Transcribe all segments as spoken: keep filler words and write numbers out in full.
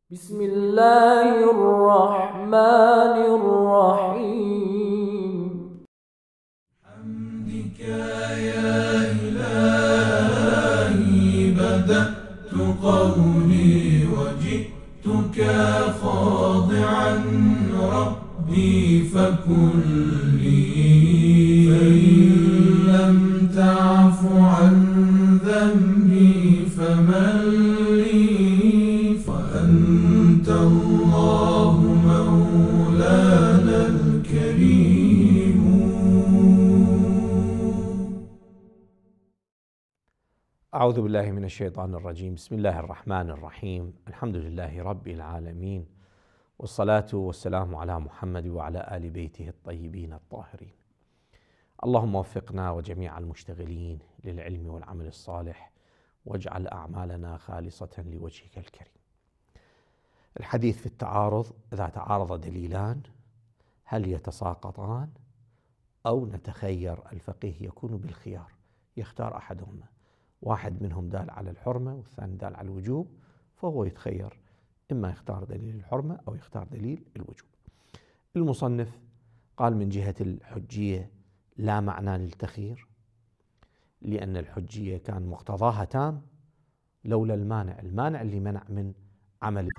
بسم الله الرحمن الرحيم. حمدك يا إلهي بدأت قولي وجئتك خاضعا ربي فكلي، فإن لم تعف عن ذنبي فمن لي، وأنت الله مولانا الكريم. أعوذ بالله من الشيطان الرجيم. بسم الله الرحمن الرحيم. الحمد لله رب العالمين، والصلاة والسلام على محمد وعلى آل بيته الطيبين الطاهرين. اللهم وفقنا وجميع المشتغلين للعلم والعمل الصالح، واجعل أعمالنا خالصة لوجهك الكريم. الحديث في التعارض: إذا تعارض دليلان هل يتساقطان أو نتخير؟ الفقيه يكون بالخيار، يختار أحدهما، واحد منهم دال على الحرمة والثاني دال على الوجوب، فهو يتخير، إما يختار دليل الحرمة أو يختار دليل الوجوب. المصنف قال من جهة الحجية لا معنى للتخيير، لأن الحجية كان مقتضاها تام لولا المانع، المانع اللي منع من عمل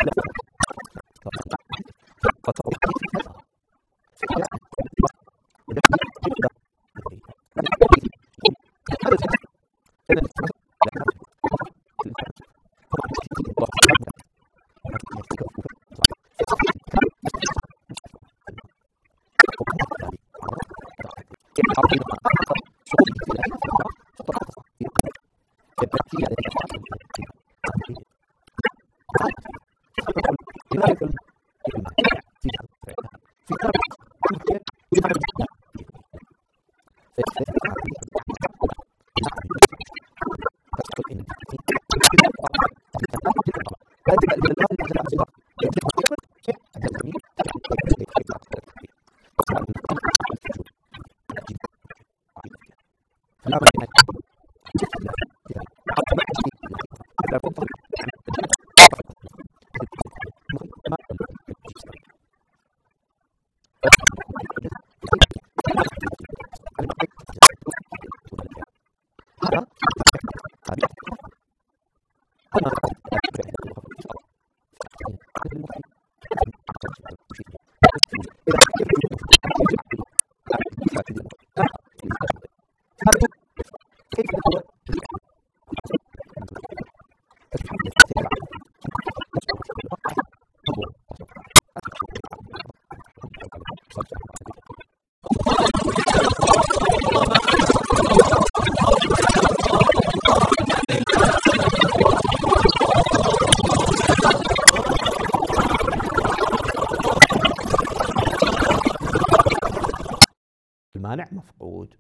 المانع مفقود،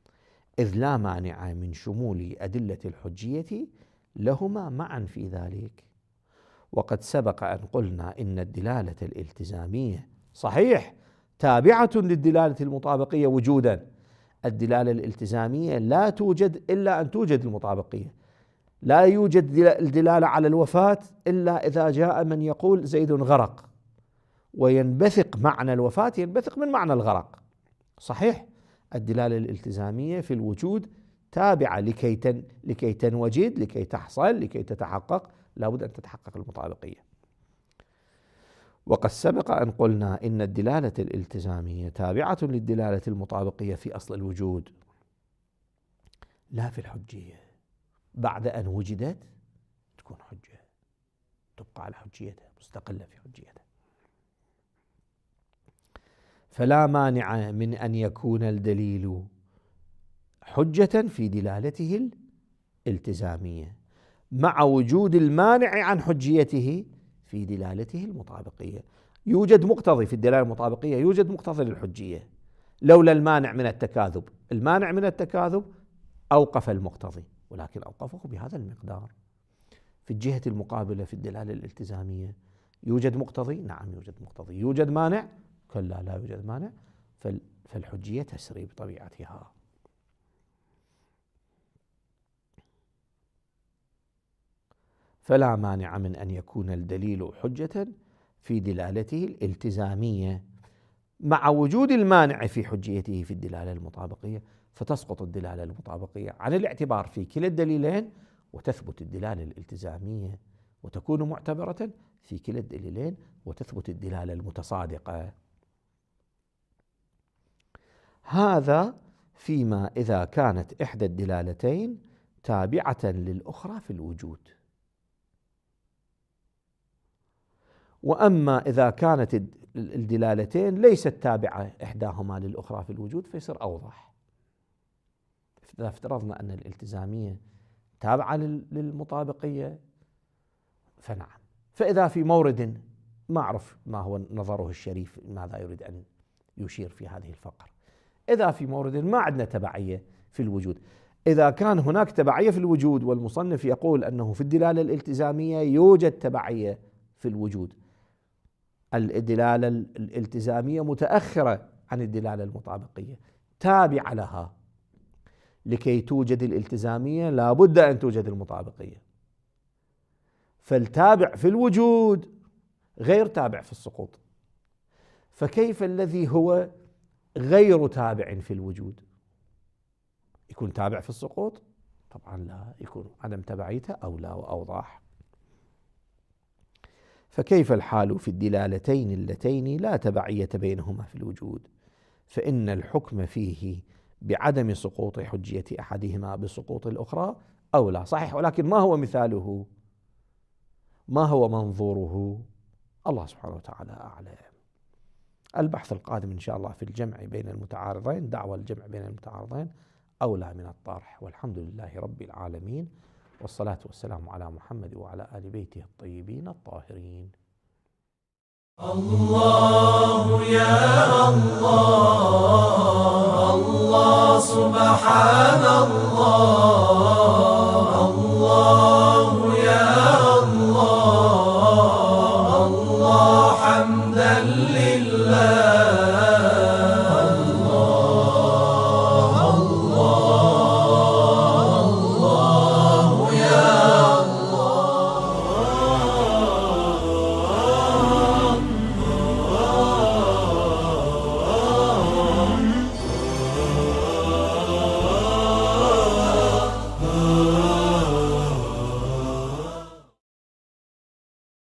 إذ لا مانع من شمول أدلة الحجية لهما معا في ذلك. وقد سبق أن قلنا إن الدلالة الالتزامية صحيح تابعة للدلالة المطابقية وجودا. الدلالة الالتزامية لا توجد إلا أن توجد المطابقية، لا يوجد الدلالة على الوفاة إلا إذا جاء من يقول زيد غرق، وينبثق معنى الوفاة ينبثق من معنى الغرق. صحيح الدلالة الالتزامية في الوجود تابعة لكي تن لكي تنوجد، لكي تحصل، لكي تتحقق، لابد أن تتحقق المطابقية. وقد سبق أن قلنا إن الدلالة الالتزامية تابعة للدلالة المطابقية في أصل الوجود لا في الحجية. بعد أن وجدت تكون حجة، تبقى على حجيتها، مستقلة في حجيتها. فلا مانع من أن يكون الدليل حجة في دلالته الالتزامية مع وجود المانع عن حجيته في دلالته المطابقية. يوجد مقتضي في الدلالة المطابقية، يوجد مقتضي للحجية لولا المانع من التكاذب. المانع من التكاذب أوقف المقتضي، ولكن أوقفه بهذا المقدار. في الجهة المقابلة في الدلالة الالتزامية يوجد مقتضي، نعم يوجد مقتضي. يوجد مانع، كلا لا يوجد مانع. فالحجية تسري بطبيعتها. فلا مانع من أن يكون الدليل حجة في دلالته الالتزامية مع وجود المانع في حجيته في الدلالة المطابقية، فتسقط الدلالة المطابقية عن الاعتبار في كلا الدليلين، وتثبت الدلالة الالتزامية وتكون معتبرة في كلا الدليلين، وتثبت الدلالة المتصادقة. هذا فيما إذا كانت إحدى الدلالتين تابعة للأخرى في الوجود. وأما إذا كانت الدلالتين ليست تابعة إحداهما للأخرى في الوجود فيصير أوضح. إذا افترضنا أن الالتزامية تابعة للمطابقية فنعم. فإذا في مورد ما أعرف ما هو نظره الشريف ماذا يريد أن يشير في هذه الفقرة، إذا في مورد ما عندنا تبعية في الوجود، إذا كان هناك تبعية في الوجود والمصنف يقول أنه في الدلالة الالتزامية يوجد تبعية في الوجود، الدلالة الالتزامية متأخرة عن الدلالة المطابقية، تابعة لها. لكي توجد الالتزامية لابد أن توجد المطابقية. فالتابع في الوجود غير تابع في السقوط. فكيف الذي هو غير تابع في الوجود يكون تابع في السقوط؟ طبعا لا، يكون عدم تبعيته أولى وأوضح. فكيف الحال في الدلالتين اللتين لا تبعية بينهما في الوجود، فإن الحكم فيه بعدم سقوط حجية أحدهما بسقوط الأخرى أولى. صحيح، ولكن ما هو مثاله؟ ما هو منظوره؟ الله سبحانه وتعالى أعلم. البحث القادم إن شاء الله في الجمع بين المتعارضين، دعوى الجمع بين المتعارضين أولى من الطرح. والحمد لله رب العالمين، والصلاة والسلام على محمد وعلى آل بيته الطيبين الطاهرين. الله يا الله، الله سبحان الله.